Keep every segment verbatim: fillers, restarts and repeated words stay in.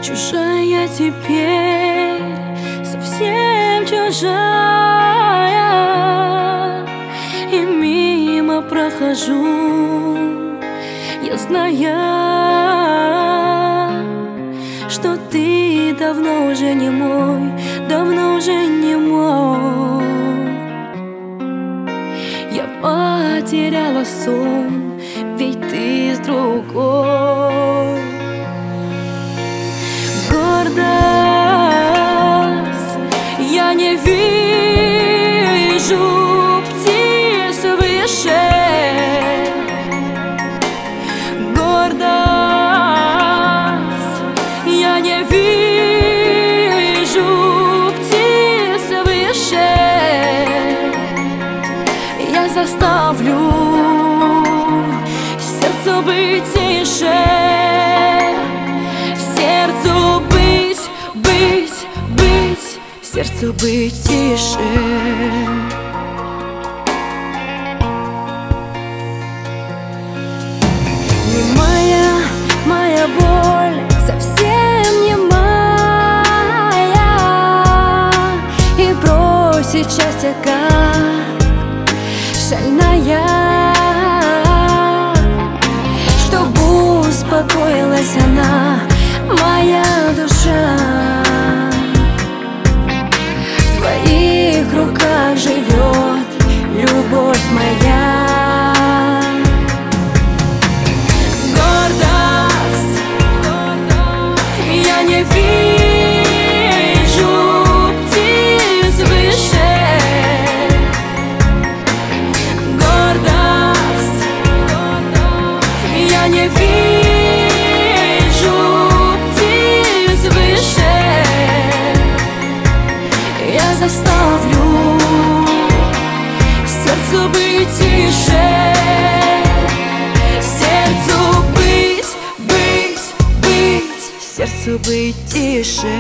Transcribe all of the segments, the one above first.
Чужая теперь, совсем чужая, и мимо прохожу, я зная, что ты давно уже не мой, давно уже не мой. Я потеряла сон, ведь ты с другой. Гордость, я не вижу птиц выше. Гордость, я не вижу птиц выше. Я заставлю сердце быть тише, сердцу быть, быть, быть, сердцу быть тише. Не моя, моя боль, совсем не моя, и бросить счастье как шальная, чтобы успокоилась она, моя душа. В твоих руках живет любовь моя. Гордость, я не вижу птиц выше. Гордость, я не вижу птиц выше. Я заставлю сердцу быть тише, сердцу быть, быть, быть, сердцу быть тише.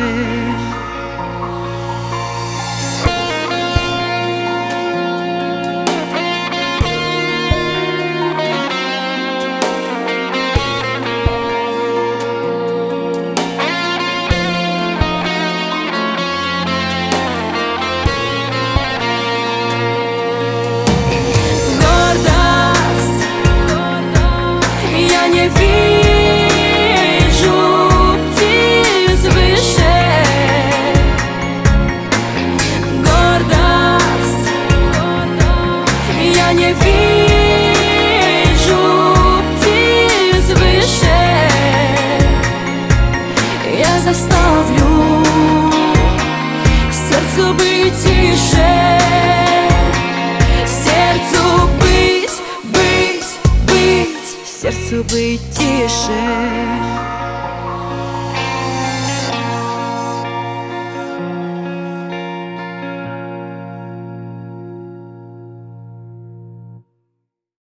Не вижу птиц выше. Гордость, я не вижу птиц выше. Я заставлю сердцу быть тише, сердцу быть, быть, быть, сердцу быть тише.